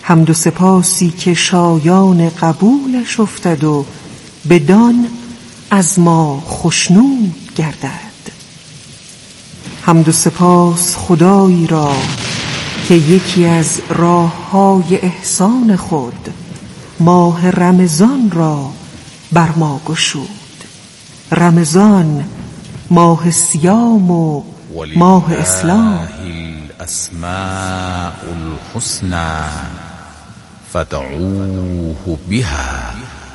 حمد و سپاسی که شایان قبولش افتد و بدان از ما خشنود گردد. حمد و سپاس خدایی را که یکی از راه‌های احسان خود ماه رمضان را بر ما گشود. رمضان ماه صیام و ماه اسلام. الاسماء الحسنى فادعوه بها.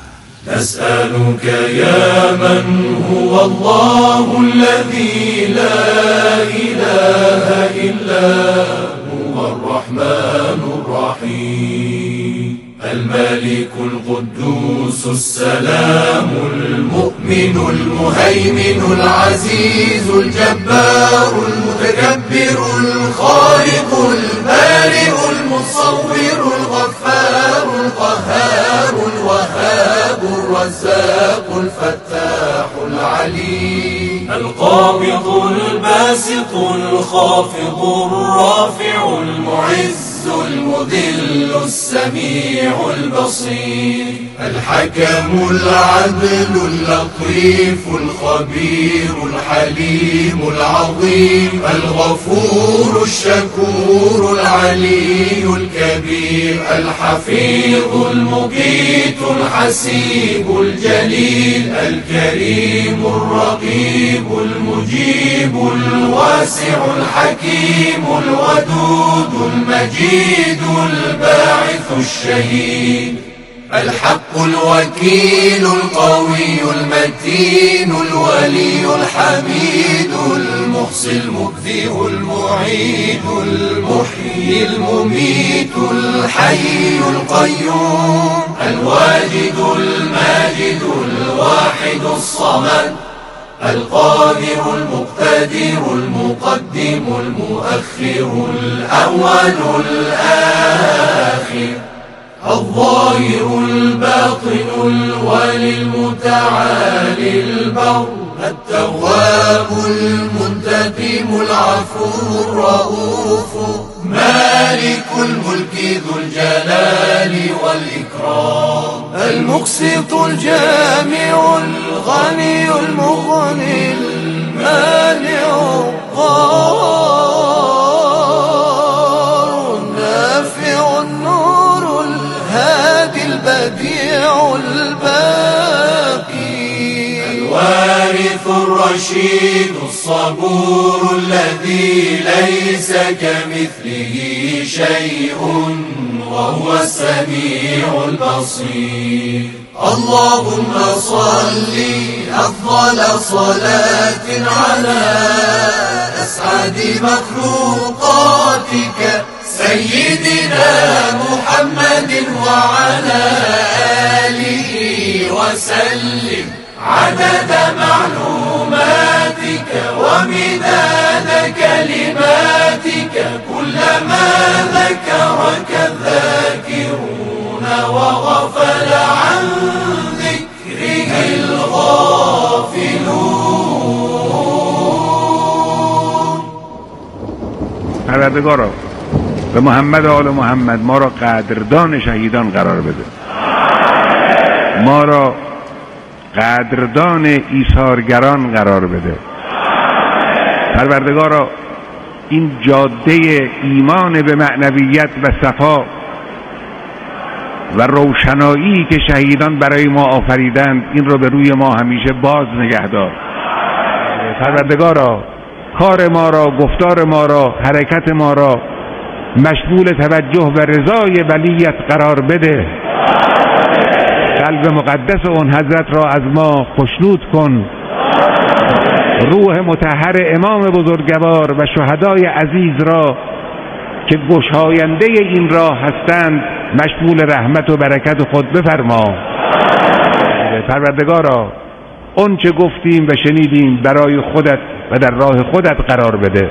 نسألك يا من هو الله الذي لا إله إلا هو الرحمن الرحيم الملك القدوس السلام المؤمن المهيمن العزيز الجبار المتكبر الخالق البارئ المصور الغفار القهار الوهاب الرزاق الفتاح العليم القابض الباسط الخافض الرافع المعز المذل السميع البصير الحكم العدل اللطيف الخبير الحليم العظيم الغفور الشكور العلي الكبير الحفيظ المقيت الحسيب الجليل الكريم الرقيب المجيب الواسع الحكيم الودود المجيد الباعث الشهيد الحق الوكيل القوي المتين الولي الحميد المحصي المبدئ المعيد المحيي المميت الحي القيوم الواجد الماجد الواحد الصمد القادر المقتدر المقدم المؤخر الأول الآخر الظاهر الباطن الولي المتعالي البر التواب المنتقم العفو الرؤوف مالك الملك ذو الجلال والإكرام المقسط الجامع الغني المغني المانع الضار النافع النور الهادي البديع الباقي الوارث الرشيد الصبور الذي ليس كمثله شيء وهو السميع البصير اللهم صل أفضل صلاة على أسعد مخلوقاتك سيدنا محمد وعلى آله وسلم عدد معلوماتك ومداد كلماتك كلما ذكرك الذاكرون وغفل عن ذكره الغافلون. پروردگارا به محمد و آل محمد ما را قدردان شهیدان قرار بده، ما را قدردان ایثارگران قرار بده. پروردگارا این جاده ایمان به معنویت و صفا و روشنایی که شهیدان برای ما آفریدند این رو به روی ما همیشه باز نگه دار. پروردگارا کار ما را، گفتار ما را، حرکت ما را مشمول توجه و رضای ولیت قرار بده. قلب مقدس اون حضرت را از ما خشنود کن. روح مطهر امام بزرگوار و شهدای عزیز را که گشاینده این راه هستند مشمول رحمت و برکت خود بفرما. پروردگارا اون چه گفتیم و شنیدیم برای خودت و در راه خودت قرار بده.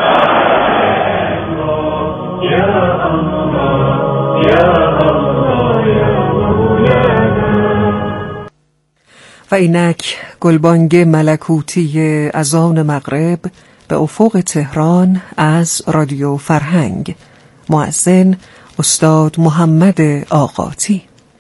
و اینک گلبانگ ملکوتی اذان مغرب به افق تهران از رادیو فرهنگ. مؤذن استاد محمد آقاتی.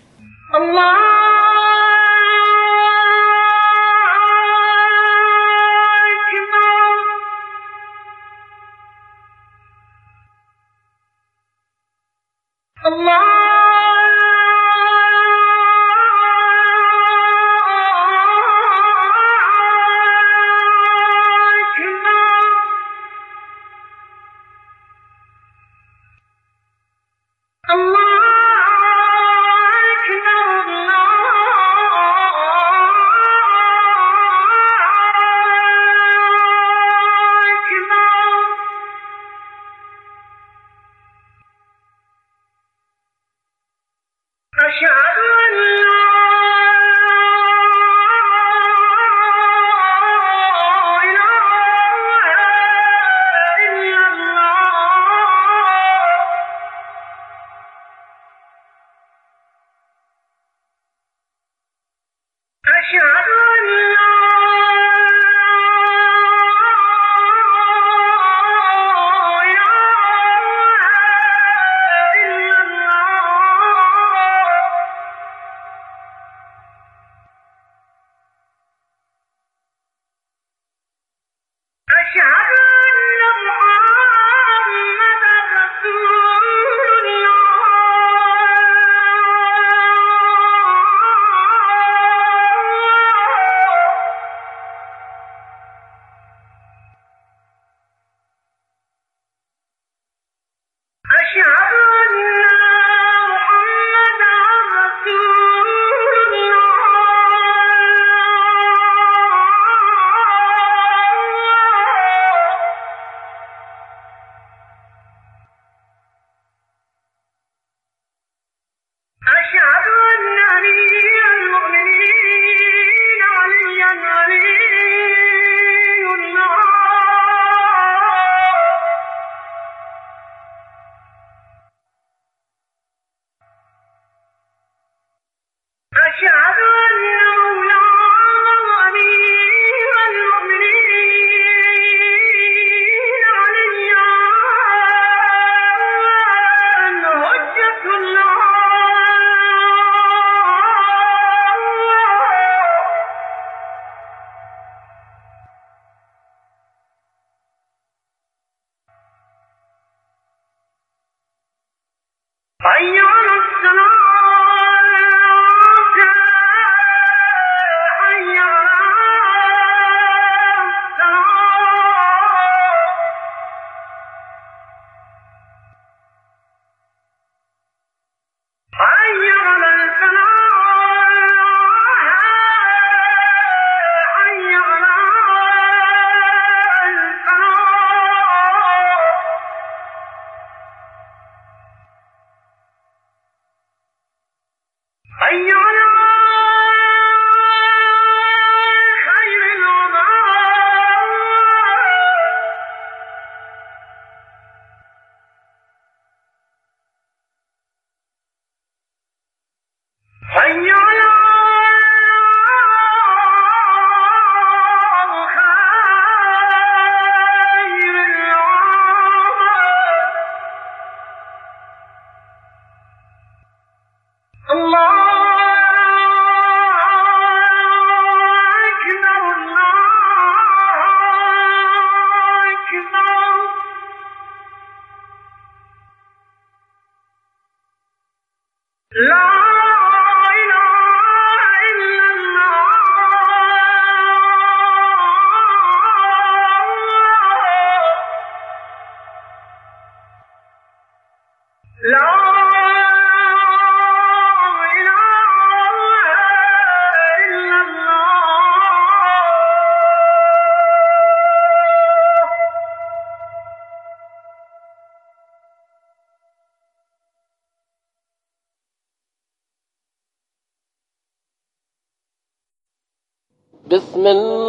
بسم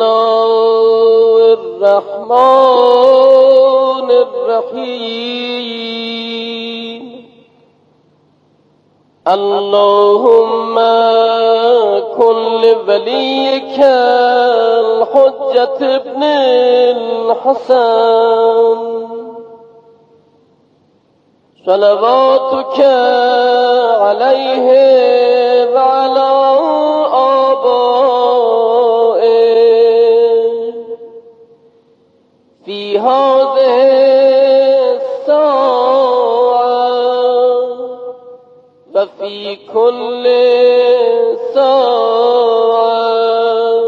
الله الرحمن الرحیم اللهم كن لوليك الحجة ابن الحسن صلواتك عليه وعلى آبائه في هذه الساعة وفي كل ساعة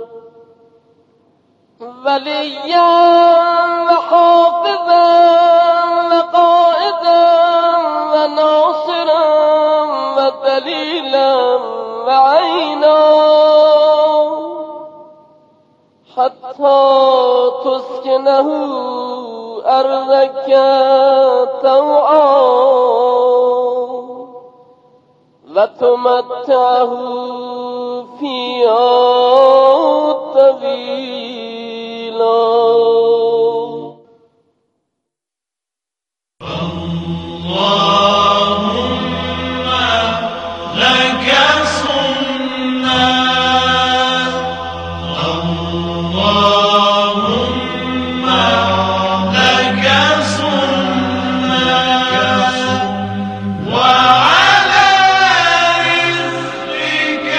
وليا وحافظا وقائدا وناصرا ودليلا وعينا حتى تسكنه أرضك طوعا وتمتعه فيها طويلا. اللهم لك صمنا اللهم لك صمنا وعلى رزقك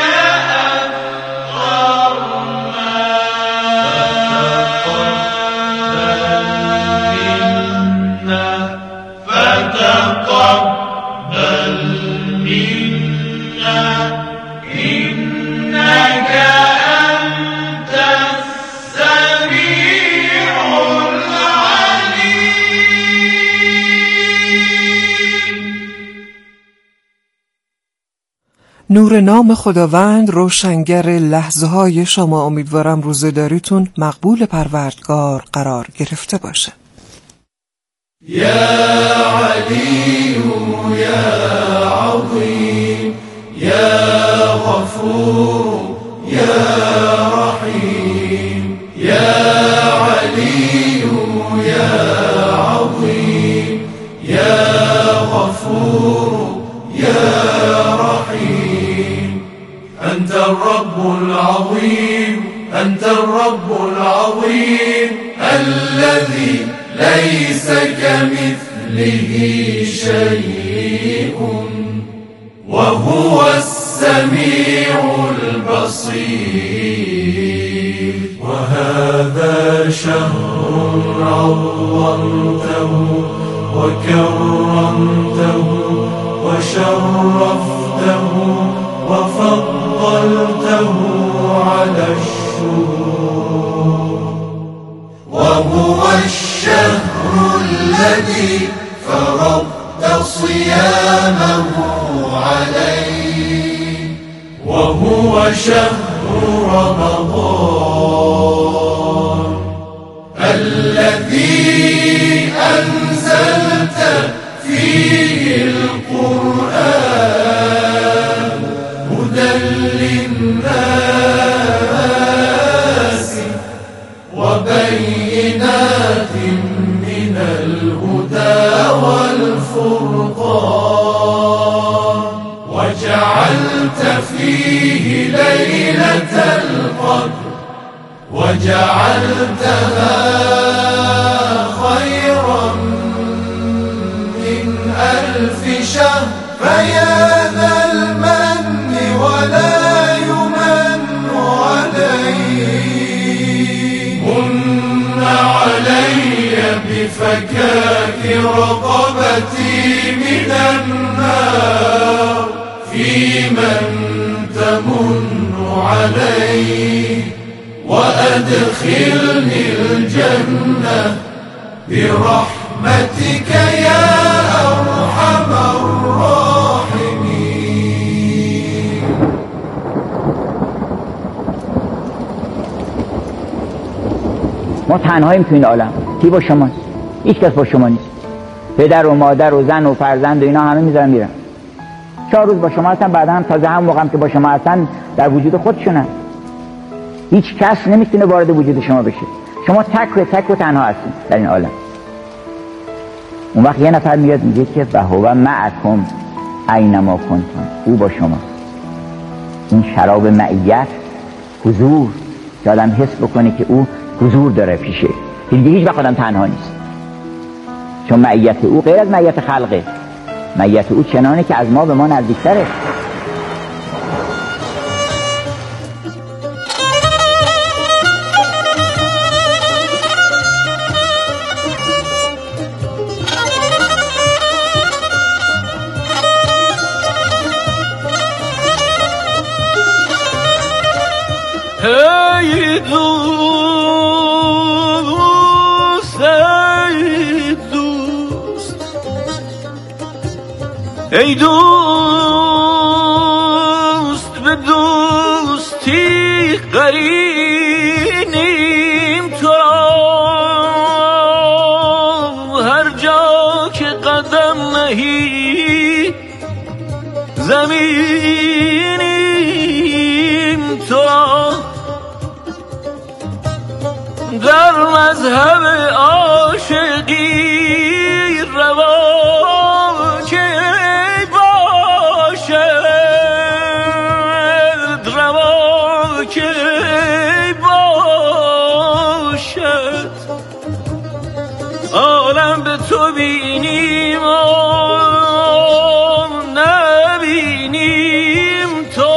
أفطرنا فتقبل منا إنك أنت السميع العليم. نور نام خداوند روشنگر لحظه های شما. امیدوارم روزه‌داریتون مقبول پروردگار قرار گرفته باشه. يا علي يا عظيم يا غفور يا رحيم يا علي يا عظيم يا غفور يا رحيم أنت الرب العظيم أنت الرب العظيم الذي ليس كمثله شيء وهو السميع البصير. وهذا شهر عظمته وكرمته وشرفته وفضلته على الشهور وهو الشهر الذي فرضت صيامه عليه وهو شهر رمضان الذي أنزلت فيه القرآن هدى للناس وبينات من الهدى والفرقان وجعلت فيه ليلة القدر وجعلتها خيرا من 1000 شهر فيا ذا المن ولا يمن عليه من علي بفكاك رقبتي من النار في من تمن عليه وأدخلني الجنة برحمتك يا أرحم الراحمين. ما تنهاییم تو این عالم. کی با شماست؟ هیچ کس با شما نیست. پدر و مادر و زن و فرزند و اینا همه میذارن میرن. 4 روز با شما هستن، بعد هم تازه هم موقعم که با شما هستن در وجود خودشونن. هیچ کس نمیتونه وارد وجود شما بشه. شما تک و تنها هستید در این عالم. اون وقت یه نفر میاد میگه که وهو معکم اینما کنتم، او با شما. این شراب معیت، حضور، که آدم حس بکنه که او حضور داره پیشه، دیگه هیچ وقت آدم تنها نیست. چون معیت او غیر از معیت خلقه. معیت او چنانه که از ما به ما نزدیکتره. ای دوست ای دوست ای دوست به دوستی قرینیم تو هر جا که قدم نهی زمینیم تو در مذهب عاشقی روا که باشد روا که باشد عالم به تو بینیم و نبینیم تو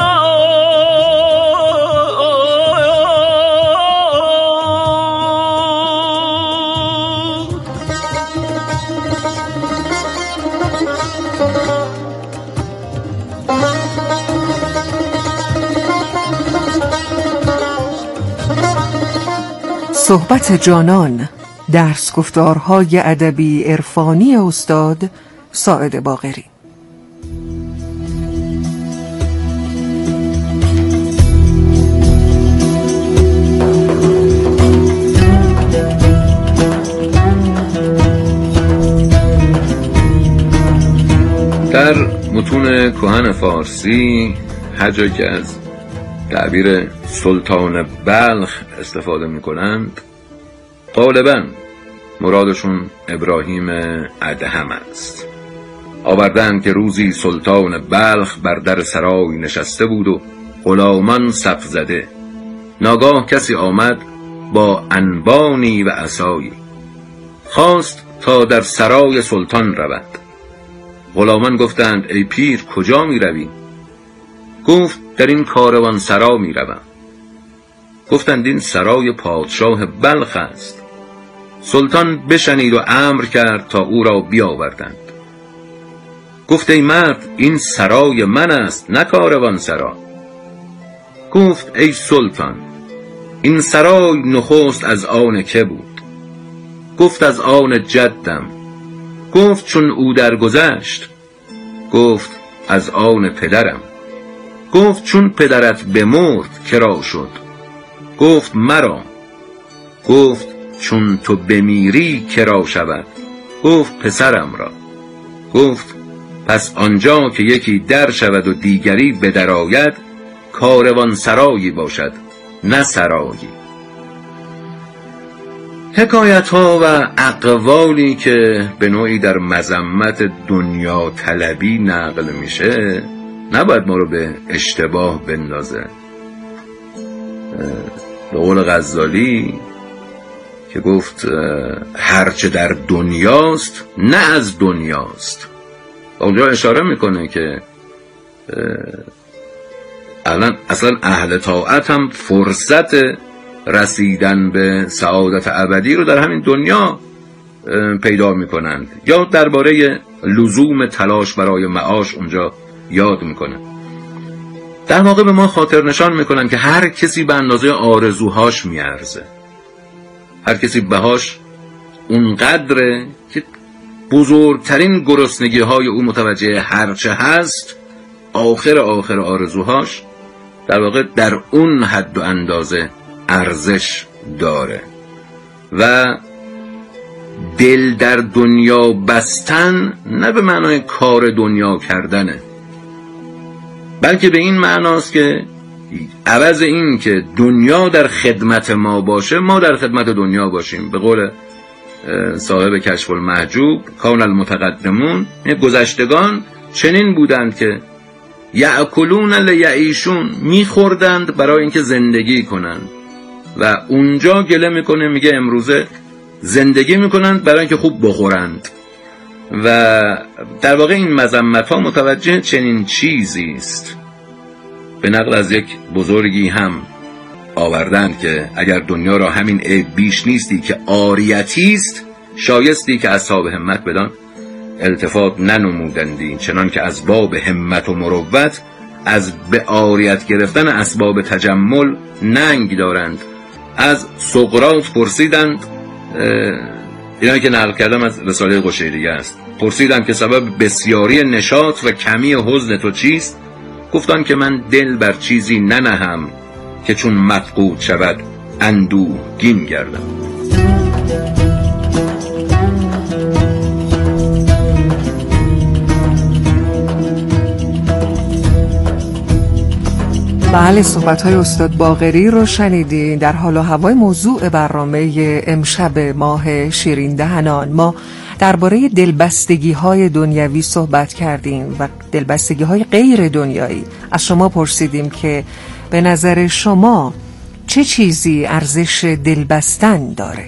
صحبت جانان، درس گفتارهای ادبی عرفانی استاد ساعد باقری. در متون کهن فارسی هر جا که از تعبیر سلطان بلخ استفاده می کنند غالباً مرادشون ابراهیم ادهم است. آوردند که روزی سلطان بلخ بر در سرای نشسته بود و غلامان صف زده. ناگاه کسی آمد با انبانی و عصایی، خواست تا در سرای سلطان رود. غلامان گفتند ای پیر کجا می روی؟ گفت در این کاروان سرا می روم. گفتند این سرای پادشاه بلخ است. سلطان بشنید و امر کرد تا او را بیاوردند. گفت ای مرد این سرای من است نه کاروان سرا. گفت ای سلطان این سرای نخست از آن که بود؟ گفت از آن جدم. گفت چون او درگذشت؟ گفت از آن پدرم. گفت چون پدرت بمرد کرا شد؟ گفت مرا. گفت چون تو بمیری کرا شود؟ گفت پسرم را. گفت پس آنجا که یکی در شود و دیگری بدر آید کاروان سرایی باشد نه سرایی. حکایت ها و اقوالی که به نوعی در مذمت دنیا طلبی نقل میشه نباید ما رو به اشتباه بندازه. به قول غزالی که گفت هرچه در دنیاست نه از دنیاست. اونجا اشاره میکنه که اصلا اهل طاعت هم فرصت رسیدن به سعادت ابدی رو در همین دنیا پیدا میکنند، یا درباره لزوم تلاش برای معاش اونجا یاد میکنه. در واقع به ما خاطر نشان میکنن که هر کسی به اندازه آرزوهاش میارزه. هر کسی بهاش اونقدره که بزرگترین گرسنگی های او متوجه هرچه هست آخر آرزوهاش در واقع در اون حد و اندازه ارزش داره. و دل در دنیا بستن نه به معنای کار دنیا کردنه، بلکه به این معناست که عوض این که دنیا در خدمت ما باشه ما در خدمت دنیا باشیم. به قول صاحب کشف المحجوب کان المتقدمون، گذشتگان چنین بودند که یأکلون لیعیشون، میخوردند برای اینکه زندگی کنند. و اونجا گله میکنه میگه امروزه زندگی میکنند برای اینکه خوب بخورند. و در واقع این مذمت ها متوجه چنین چیزی است. به نقل از یک بزرگی هم آوردند که اگر دنیا را همین عیب بیش نیستی که عاریتی است، شایستی که اصحاب همت بدان التفات ننمودندی، چنان که از باب همت و مروت از به عاریت گرفتن اسباب تجمل ننگ دارند. از سقراط پرسیدند، اینایی که نقل کردم از رساله قشیریه است، پرسیدند که سبب بسیاری نشاط و کمی حزن تو چیست؟ گفتند که من دل بر چیزی ننهم که چون مفقود شود اندوهگین گردم. بله، صحبت‌های استاد باقری رو شنیدین. در حال و هوای موضوع برنامه امشب ماه شیرین دهنان ما درباره دلبستگی‌های دنیوی صحبت کردیم و دلبستگی‌های غیر دنیایی. از شما پرسیدیم که به نظر شما چه چیزی ارزش دلبستن داره؟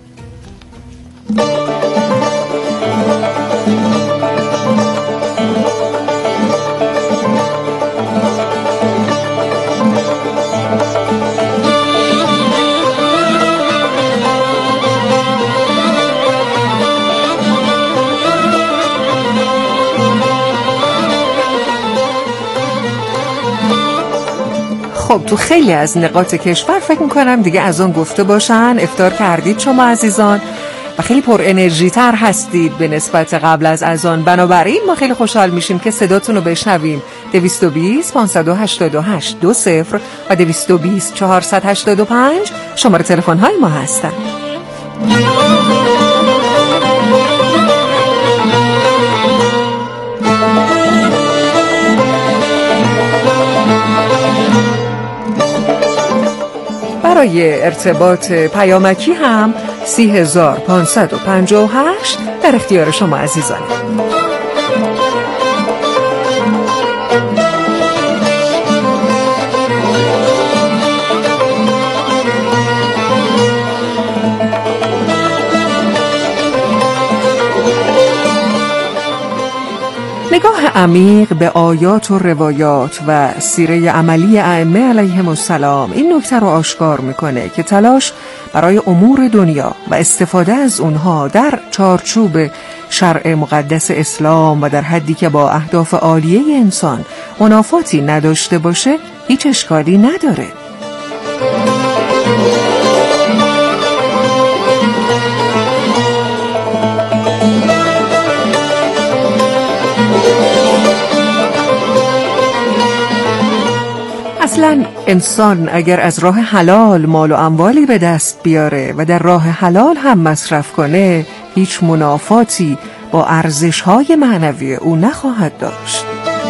خب تو خیلی از نقاط کشور فکر میکنم دیگه از اون گفته باشن، افطار کردید شما عزیزان و خیلی پر انرژی تر هستید به نسبت قبل از اذان. بنابراین ما خیلی خوشحال میشیم که صداتون رو بشنویم. 220 588 20 و 220 485 شماره تلفن های ما هستن. برای ارتباط پیامکی هم 30558 در اختیار شما عزیزان. نگاه عمیق به آیات و روایات و سیره عملی ائمه علیهم السلام این نکته رو آشکار میکنه که تلاش برای امور دنیا و استفاده از اونها در چارچوب شرع مقدس اسلام و در حدی که با اهداف عالیه انسان منافاتی نداشته باشه هیچ اشکالی نداره. اصلا انسان اگر از راه حلال مال و اموالی به دست بیاره و در راه حلال هم مصرف کنه هیچ منافاتی با ارزش‌های معنوی او نخواهد داشت.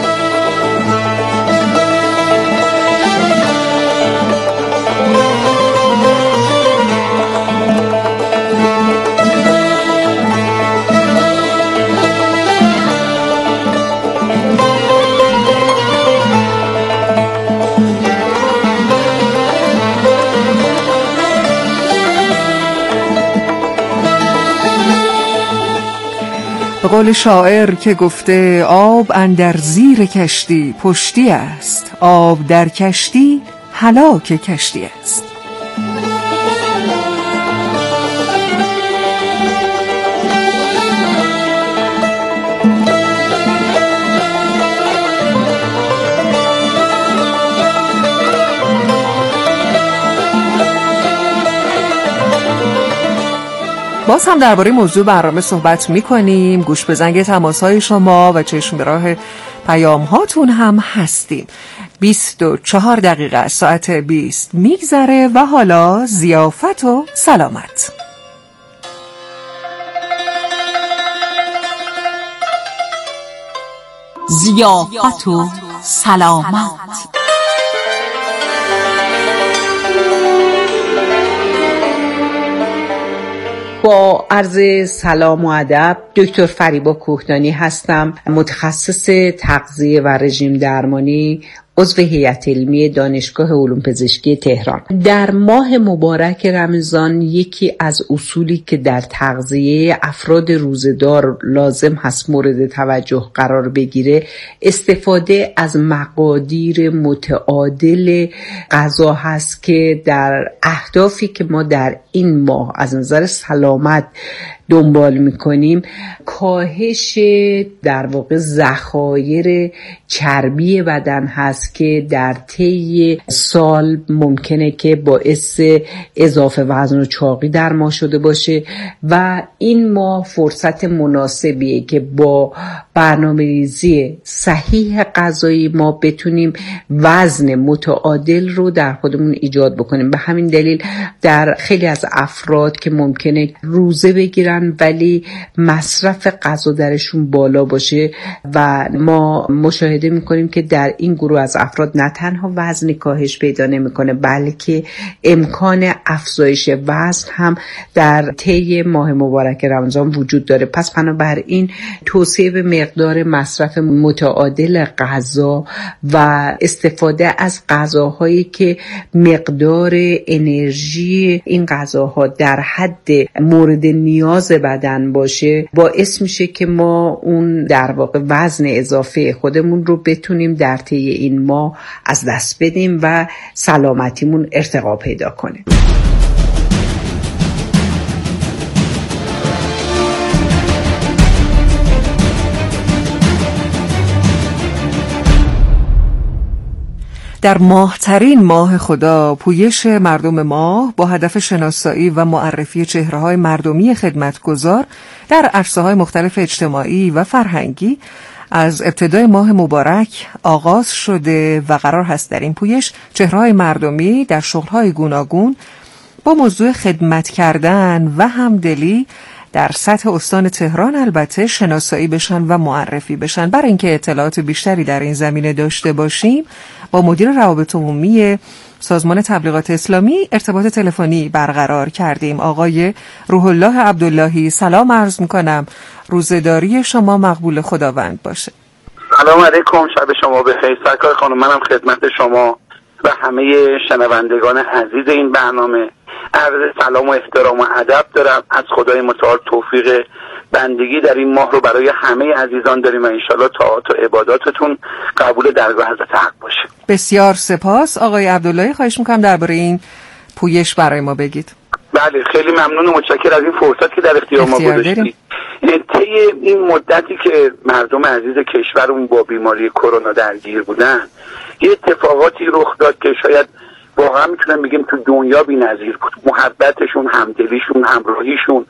به قول شاعر که گفته آب اندر زیر کشتی پشتی است، آب در کشتی هلاک کشتی است. باز هم درباره موضوع برنامه صحبت می‌کنیم. گوش به زنگ تماس‌های شما و چشم به راه پیام‌هاتون هم هستیم. 24 دقیقه از ساعت 20 میگذره و حالا ضیافت و سلامت. ضیافت و سلامت. با عرض سلام و ادب، دکتر فریبا کوهدانی هستم، متخصص تغذیه و رژیم درمانی، عضو هیئت علمی دانشگاه علوم پزشکی تهران. در ماه مبارک رمضان یکی از اصولی که در تغذیه افراد روزه‌دار لازم هست مورد توجه قرار بگیره استفاده از مقادیر متعادل غذا هست که در اهدافی که ما در این ماه از نظر سلامت دنبال میکنیم کاهش در واقع ذخایر چربی بدن هست که در طی سال ممکنه که باعث اضافه وزن و چاقی در ما شده باشه و این ماه فرصت مناسبیه که با برنامه‌ریزی صحیح غذایی ما بتونیم وزن متعادل رو در خودمون ایجاد بکنیم. به همین دلیل در خیلی از افراد که ممکنه روزه بگیرن ولی مصرف غذا درشون بالا باشه و ما مشاهده میکنیم که در این گروه از افراد نه تنها وزن کاهش پیدا نمیکنه بلکه امکان افزایش وزن هم در طی ماه مبارک رمضان وجود داره. پس بنابراین توصیه به مقدار مصرف متعادل غذا و استفاده از غذاهایی که مقدار انرژی این غذاها در حد مورد نیاز بدن باشه باعث میشه که ما اون در واقع وزن اضافه خودمون رو بتونیم در طی این ماه از دست بدیم و سلامتیمون ارتقا پیدا کنه. در ماهترین ماه خدا پویش مردم ماه با هدف شناسایی و معرفی چهره‌های مردمی خدمتگزار در عرصه‌های مختلف اجتماعی و فرهنگی از ابتدای ماه مبارک آغاز شده و قرار هست در این پویش چهره‌های مردمی در شغل‌های گوناگون با موضوع خدمت کردن و همدلی در سطح استان تهران البته شناسایی بشن و معرفی بشن. برای اینکه اطلاعات بیشتری در این زمینه داشته باشیم با مدیر روابط عمومی سازمان تبلیغات اسلامی ارتباط تلفنی برقرار کردیم. آقای روح الله عبداللهی سلام عرض میکنم، روزه‌داری شما مقبول خداوند باشه. سلام علیکم، شب شما بخیر. سرکار خانم منم خدمت شما و همه شنوندگان عزیز این برنامه عرض سلام و احترام و ادب دارم. از خدای متعال توفیق بندگی در این ماه رو برای همه عزیزان داریم و انشالله طاعات و عباداتتون قبول درگاه حضرت حق باشه. بسیار سپاس. آقای عبداللهی خواهش میکنم درباره این پویش برای ما بگید. بله خیلی ممنون و متشکر از این فرصت که در اختیار ما گذاشتید. طی این مدتی که مردم عزیز کشورمون با بیماری کرونا درگیر بودن یه اتفاقاتی رخ داد که شاید واقعا میتونم بگیم تو دنیا بی‌نظیر بود. محبتشون، همدلیشون، همراهیشون،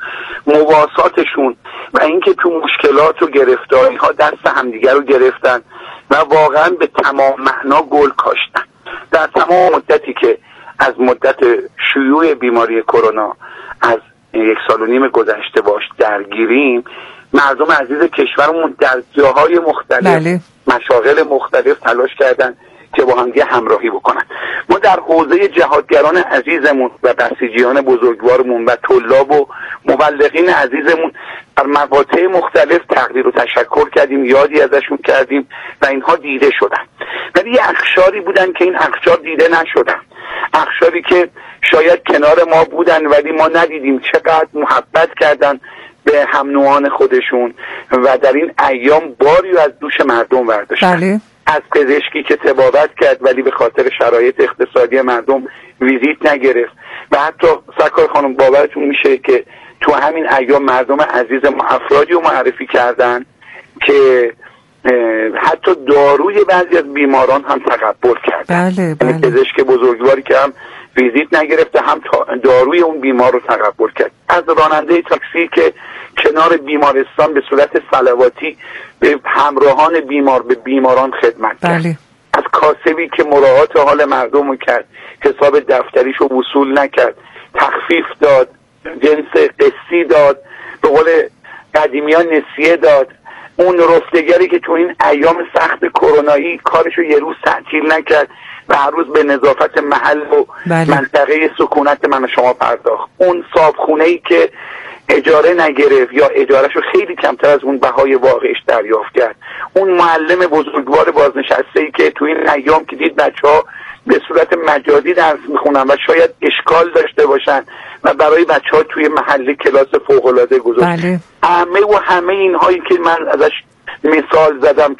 مواساتشون و اینکه تو مشکلات و گرفتاری ها دست همدیگر رو گرفتن و واقعا به تمام معنا گل کاشتن. در تمام مدتی که از مدت شیوع بیماری کرونا از 1.5 سال گذشته باش درگیریم، مردم عزیز کشورمون در جاهای مختلف مشاغل مختلف تلاش کردن که با همدیگه همراهی بکنن. ما در حوزه جهادگران عزیزمون و بسیجیان بزرگوارمون و طلاب و مبلغین عزیزمون در مقاطع مختلف تقدیر و تشکر کردیم، یادی ازشون کردیم و اینها دیده شدن. ولی یه اخشاری بودن که این اخشار دیده نشدن، اخشاری که شاید کنار ما بودن ولی ما ندیدیم چقدر محبت کردن به هم نوعان خودشون و در این ایام باری از دوش مردم برداشتن. بله. از پزشکی که تبابت کرد ولی به خاطر شرایط اقتصادی مردم ویزیت نگرفت و حتی سرکار خانم باورتون میشه که تو همین ایام مردم عزیز ما افرادی رو معرفی کردن که حتی داروی بعضی از بیماران هم تقبل کردن. بله. پزشک بزرگواری که هم ویزیت نگرفته هم داروی اون بیمار رو تقبل کرد. از راننده تاکسی که کنار بیمارستان به صورت صلواتی به همراهان بیمار به بیماران خدمت کرد. بله. از کاسبی که مراعات حال مردم رو کرد، حساب دفتریش رو وصول نکرد، تخفیف داد، جنس قسطی داد، به قول قدیمیان نسیه داد. اون رفتگری که تو این ایام سخت کرونایی کارشو یه روز تعطیل نکرد و هر روز به نظافت محل و منطقه سکونت من و شما پرداخت. اون صابخونه‌ای که اجاره نگرفت یا اجارهشو خیلی کمتر از اون بهای واقعش دریافت کرد. اون معلم بزرگوار بازنشسته‌ای که توی این ایام که دید بچه‌ها به صورت مجازی درس میخونن و شاید اشکال داشته باشن و برای بچه‌ها توی محله کلاس فوق‌العاده گذاشت. بله. همه اینهایی که من ازش مثال زدم